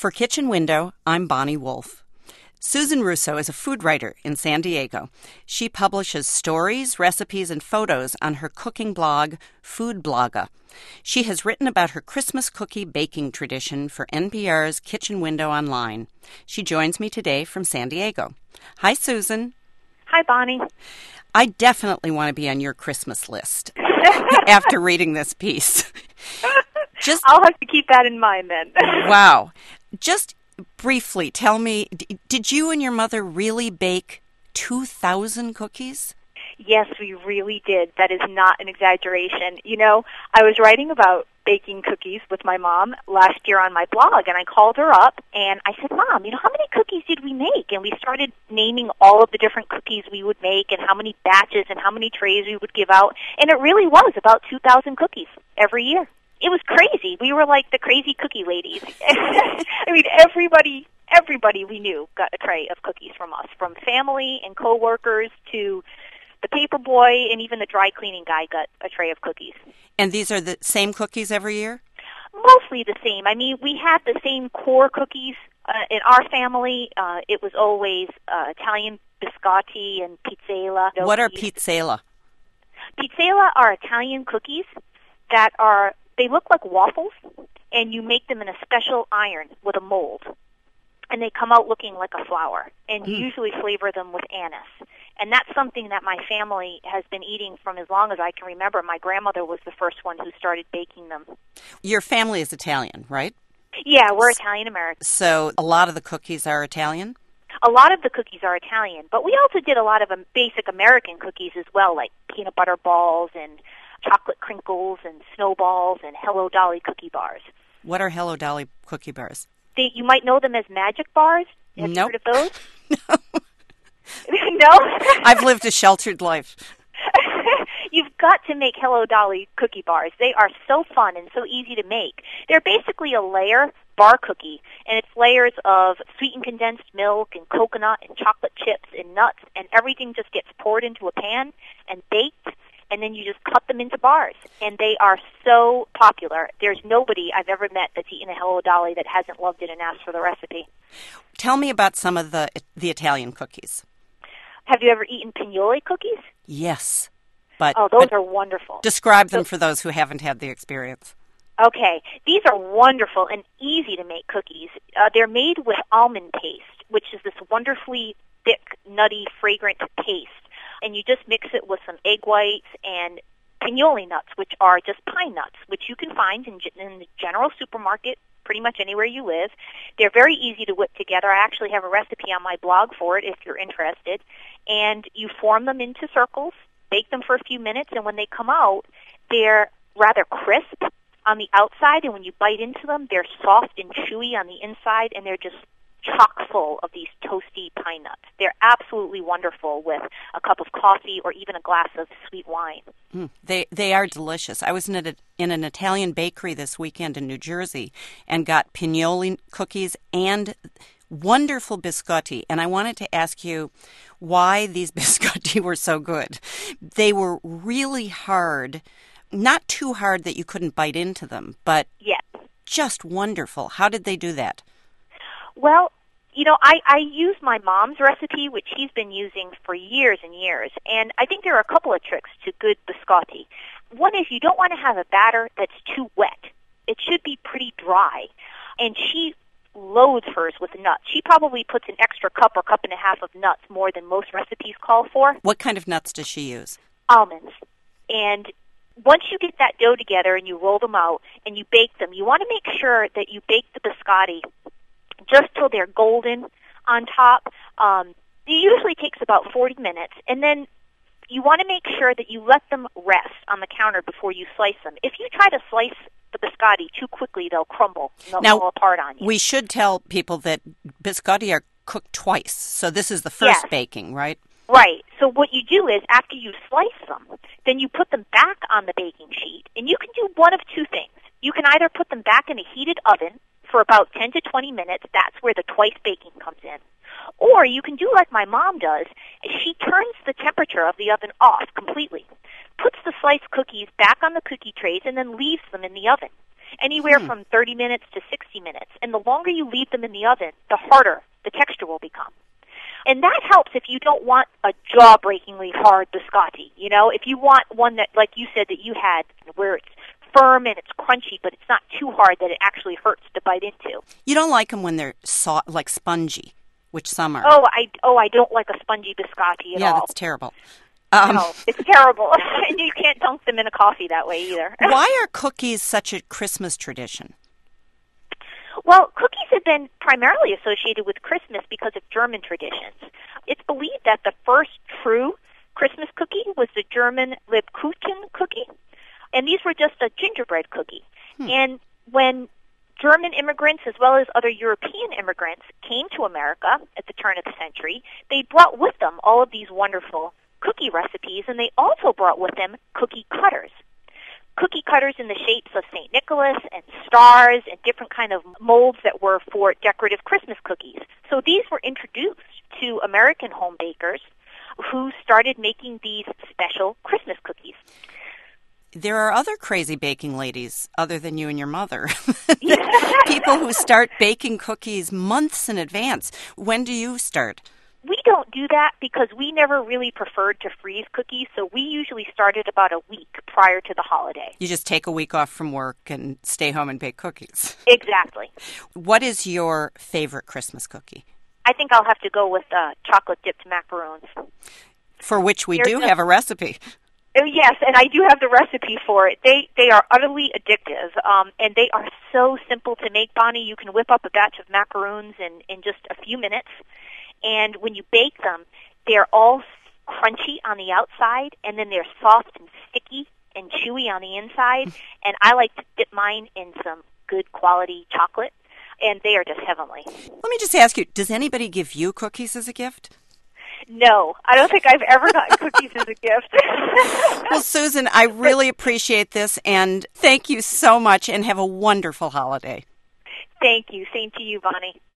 For Kitchen Window, I'm Bonnie Wolf. Susan Russo is a food writer in San Diego. She publishes stories, recipes, and photos on her cooking blog, Food Blogga. She has written about her Christmas cookie baking tradition for NPR's Kitchen Window Online. She joins me today from San Diego. Hi, Susan. Hi, Bonnie. I definitely want to be on your Christmas list after reading this piece. I'll have to keep that in mind then. Wow. Just briefly, tell me, did you and your mother really bake 2,000 cookies? Yes, we really did. That is not an exaggeration. You know, I was writing about baking cookies with my mom last year on my blog, and I called her up, and I said, Mom, how many cookies did we make? And we started naming all of the different cookies we would make and how many batches and how many trays we would give out, and it really was about 2,000 cookies every year. It was crazy. We were like the crazy cookie ladies. Everybody we knew got a tray of cookies from us, from family and coworkers to the paper boy, and even the dry cleaning guy got a tray of cookies. And these are the same cookies every year? Mostly the same. We had the same core cookies in our family. It was always Italian biscotti and pizzella. What are pizzella? Pizzella are Italian cookies that they look like waffles, and you make them in a special iron with a mold. And they come out looking like a flower, and you usually flavor them with anise. And that's something that my family has been eating from as long as I can remember. My grandmother was the first one who started baking them. Your family is Italian, right? Yeah, we're Italian-American. So a lot of the cookies are Italian? A lot of the cookies are Italian, but we also did a lot of basic American cookies as well, like peanut butter balls and chocolate crinkles and snowballs and Hello Dolly cookie bars. What are Hello Dolly cookie bars? You might know them as magic bars. Have you heard of those? No. No? I've lived a sheltered life. You've got to make Hello Dolly cookie bars. They are so fun and so easy to make. They're basically a layer bar cookie, and it's layers of sweetened condensed milk and coconut and chocolate chips and nuts, and everything just gets poured into a pan and baked, and then you just cut them into bars. And they are so popular. There's nobody I've ever met that's eaten a Hello Dolly that hasn't loved it and asked for the recipe. Tell me about some of the Italian cookies. Have you ever eaten pignoli cookies? Yes. Those are wonderful. Describe them for those who haven't had the experience. Okay. These are wonderful and easy to make cookies. They're made with almond paste, which is this wonderfully thick, nutty, fragrant paste. And you just mix it with some egg whites and pignoli nuts, which are just pine nuts, which you can find in the general supermarket pretty much anywhere you live. They're very easy to whip together. I actually have a recipe on my blog for it if you're interested. And you form them into circles, bake them for a few minutes, and when they come out, they're rather crisp on the outside, and when you bite into them, they're soft and chewy on the inside, and they're just chock full of these toasty pine nuts. They're absolutely wonderful with a cup of coffee or even a glass of sweet wine. They are delicious. I was in an Italian bakery this weekend in New Jersey and got pignoli cookies and wonderful biscotti. And I wanted to ask you why these biscotti were so good. They were really hard, not too hard that you couldn't bite into them, but just wonderful. How did they do that? Well, I use my mom's recipe, which she's been using for years and years, and I think there are a couple of tricks to good biscotti. One is you don't want to have a batter that's too wet. It should be pretty dry, and she loads hers with nuts. She probably puts an extra cup or cup and a half of nuts more than most recipes call for. What kind of nuts does she use? Almonds. And once you get that dough together and you roll them out and you bake them, you want to make sure that you bake the biscotti just till they're golden on top. It usually takes about 40 minutes, and then you want to make sure that you let them rest on the counter before you slice them. If you try to slice the biscotti too quickly, they'll crumble and they'll fall apart on you. We should tell people that biscotti are cooked twice, so this is the first baking, right? Right. So what you do is, after you slice them, then you put them back on the baking sheet, and you can do one of two things. You can either put them back in a heated oven for about 10 to 20 minutes. That's where the twice baking comes in. Or you can do like my mom does. She turns the temperature of the oven off completely, puts the sliced cookies back on the cookie trays, and then leaves them in the oven. anywhere from 30 minutes to 60 minutes. And the longer you leave them in the oven, the harder the texture will become. And that helps if you don't want a jaw-breakingly hard biscotti. You know, if you want one that, like you said, that you had, where it's firm and it's crunchy, but it's not too hard that it actually hurts to bite into. You don't like them when they're like spongy, which some are. I don't like a spongy biscotti at all. Yeah, that's terrible. No, it's terrible. And you can't dunk them in a coffee that way either. Why are cookies such a Christmas tradition? Well, cookies have been primarily associated with Christmas because of German traditions. It's believed that the first true Christmas cookie was the German Lebkuchen cookie, and these were just a gingerbread cookie. And when German immigrants as well as other European immigrants came to America at the turn of the century, they brought with them all of these wonderful cookie recipes, and they also brought with them cookie cutters. Cookie cutters in the shapes of St. Nicholas and stars and different kind of molds that were for decorative Christmas cookies. So these were introduced to American home bakers who started making these special Christmas cookies. There are other crazy baking ladies other than you and your mother. People who start baking cookies months in advance. When do you start? We don't do that because we never really preferred to freeze cookies, so we usually started about a week prior to the holiday. You just take a week off from work and stay home and bake cookies. Exactly. What is your favorite Christmas cookie? I think I'll have to go with chocolate-dipped macaroons. For which we do have a recipe. Yes, and I do have the recipe for it. They are utterly addictive, and they are so simple to make, Bonnie. You can whip up a batch of macaroons in just a few minutes. And when you bake them, they're all crunchy on the outside, and then they're soft and sticky and chewy on the inside. And I like to dip mine in some good quality chocolate, and they are just heavenly. Let me just ask you, does anybody give you cookies as a gift? No, I don't think I've ever gotten cookies as a gift. Well, Susan, I really appreciate this, and thank you so much, and have a wonderful holiday. Thank you. Same to you, Bonnie.